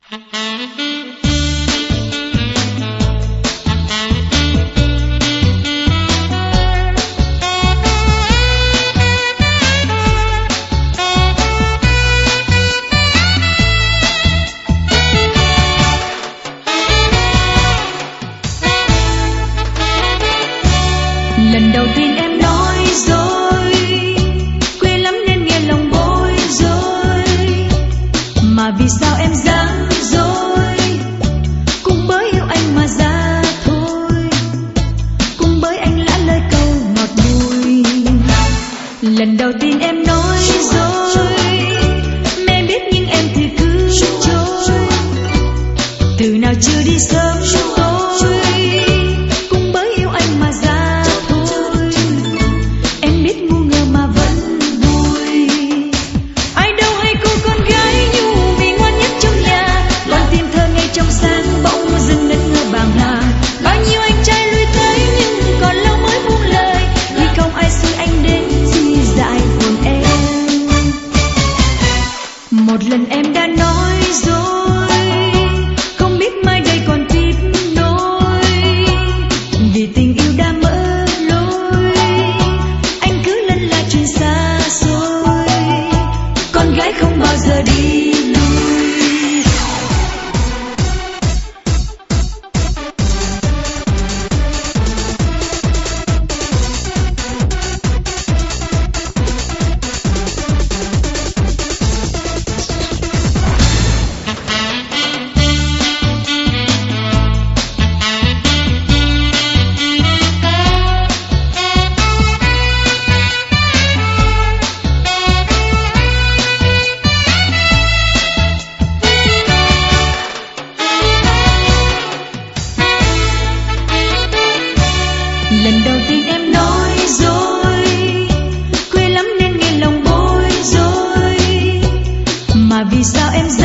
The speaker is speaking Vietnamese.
Lần đầu tiên em nói dối, quê lắm nên nghe lòng bối rối. Mà vì sao em dám dối, cũng bởi yêu anh mà ra thôi, cũng bởi anh lã lời câu ngọt bùi. Lần đầu tiên em nói dối, mẹ biết nhưng em thì cứ trôi. Từ nào chưa đi sớm tối, cũng bởi yêu anh mà ra. Em biết ngu ngơ mà vẫn vui. Ai đâu hay cô con gái nhu vì ngoan nhất trong nhà, con tim thơ ngây trong sáng bỗng dưng ngất ngơ bàng hoàng. Bao nhiêu anh trai lui tới nhưng còn lâu mới buông lời, vì không ai xui anh đến di dại hồn em. Một lần em đã nói dối, không biết mai đây còn tiếp nối, vì tình yêu đã mỡ lối. Anh cứ lân la chuyện xa xôi, con gái không bao giờ đi lui. Lần đầu tiên em nói dối, quê lắm nên nghe lòng bối rối. Mà vì sao em